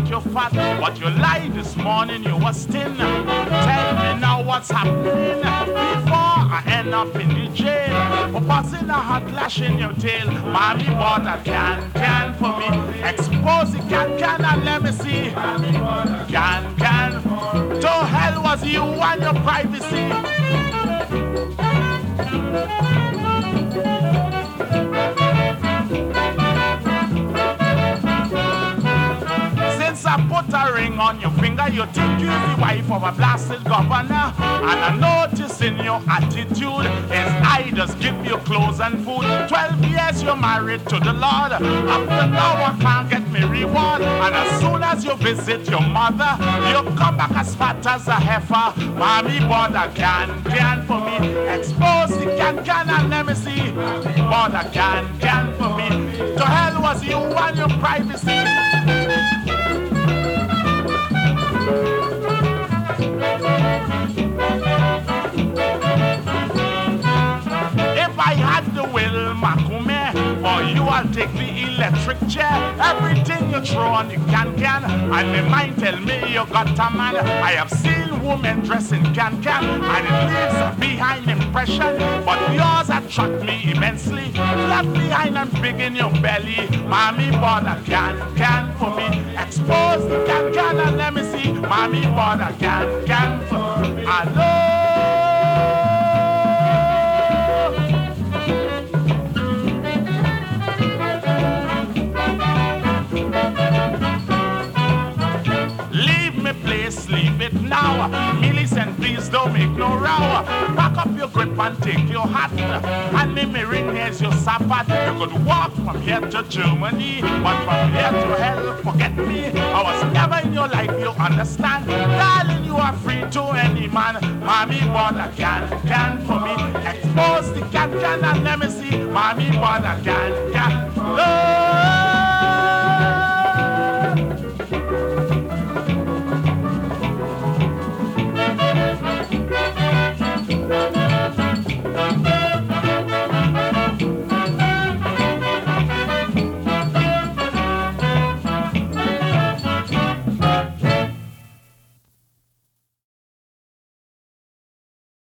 you're fat, but you lied this morning, you was thin. Tell me now what's happening before I end up in the jail. For buzzing a hot lash in your tail. Mommy bought a can for me. Expose the can and let me see. Can. To hell was you and your privacy. Since I put a ring on your finger, you think you're the wife of a blasted governor. And I notice in your attitude is I just give you clothes and food. 12 years you're married to the Lord. Up to now I can't get me reward. And as soon as you visit your mother, you come back as fat as a heifer. Mommy bought a can for me. Expose the can and let me see. Bought a can for me. To hell was you and your privacy. If I had the will, Makume, for you I'll take the electric chair. Everything you throw on the can, and my mind tell me you got a man. I have seen women dressed in can, and it leaves a behind impression. But yours attract me immensely. Flat behind and big in your belly. Mommy bought a can for me. Expose the can and let me see. Mommy bought a can for me. Hello. Leave it now. Millicent, please don't make no row. Pack up your grip and take your hat. And me ring, here's your sabbat. You could walk from here to Germany, but from here to hell, forget me. I was never in your life, you understand. Darling, you are free to any man. Mommy bought a can for me. Expose the can and let me see. Mommy bought a can.